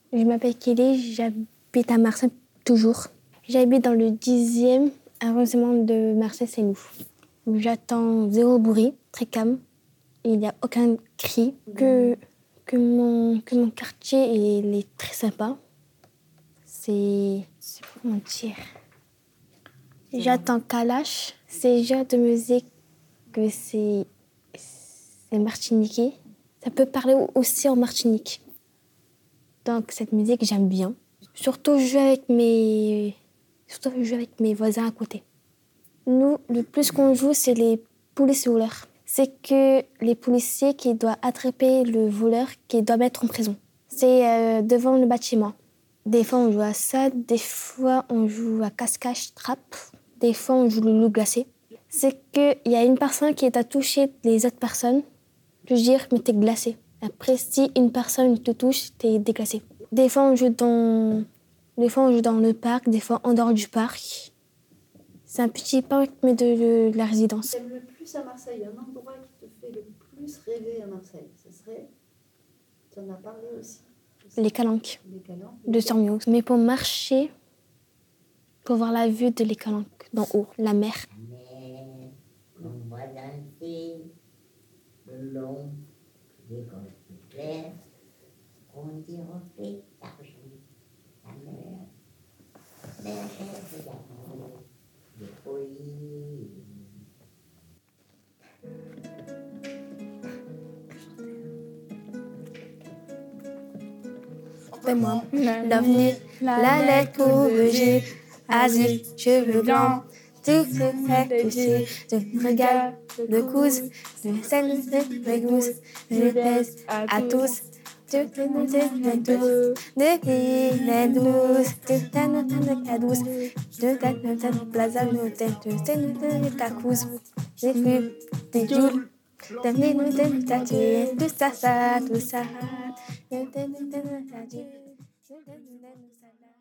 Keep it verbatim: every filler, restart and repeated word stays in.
Je m'appelle Kelly, j'habite à Marseille toujours. J'habite dans le dixième arrondissement de Marseille-Saint-Loup. J'attends zéro bruit, très calme. Il n'y a aucun cri. Que, que, mon, que mon quartier il est très sympa. C'est... c'est comment dire. J'attends Kalash. C'est un genre de musique que c'est... c'est martiniquais. Ça peut parler aussi en Martinique. Donc cette musique, j'aime bien. Surtout, je joue avec mes, Surtout, je joue avec mes voisins à côté. Nous, le plus qu'on joue, c'est les policiers voleurs. C'est que les policiers qui doivent attraper le voleur qui doit mettre en prison. C'est euh, devant le bâtiment. Des fois, on joue à ça. Des fois, on joue à cache-cache, trappe. Des fois, on joue le loup glacé. C'est qu'il y a une personne qui t'a touché les autres personnes. Je veux dire, mais t'es glacé. Après, si une personne te touche, t'es déglacé. Des fois, on joue dans... Des fois, on joue dans le parc, des fois en dehors du parc. C'est un petit parc, mais de, de, de la résidence. T'aimes le plus à Marseille, un endroit qui te fait le plus rêver à Marseille, ce serait... Tu en as parlé aussi. Les Calanques. Les Calanques. De Sormiaux. Mais pour marcher, pour voir la vue de les Calanques, d'en haut, la mer. Mais on voit danser le long des côtes claires, on dit refait d'argent, la mer, mer d'amour, de folie. Fais-moi l'avenir, la lettre au G, azur, cheveux blancs, tout ce fait touché, de regard, de cousse, de scène, de gousse, je baise à tous. Tu te nous aimes tous, de pays, les douces, tu t'as notre de douce, de ta notre plaza, nous t'aimes, tu t'es notre ta cousse, des flux, des joules, devenez nous t'aimes, t'as tué, tout ça, ça, tout ça, nous t'aimes, nous t'aimes, t'as tué, nous t'aimes, nous t'aimes, ça.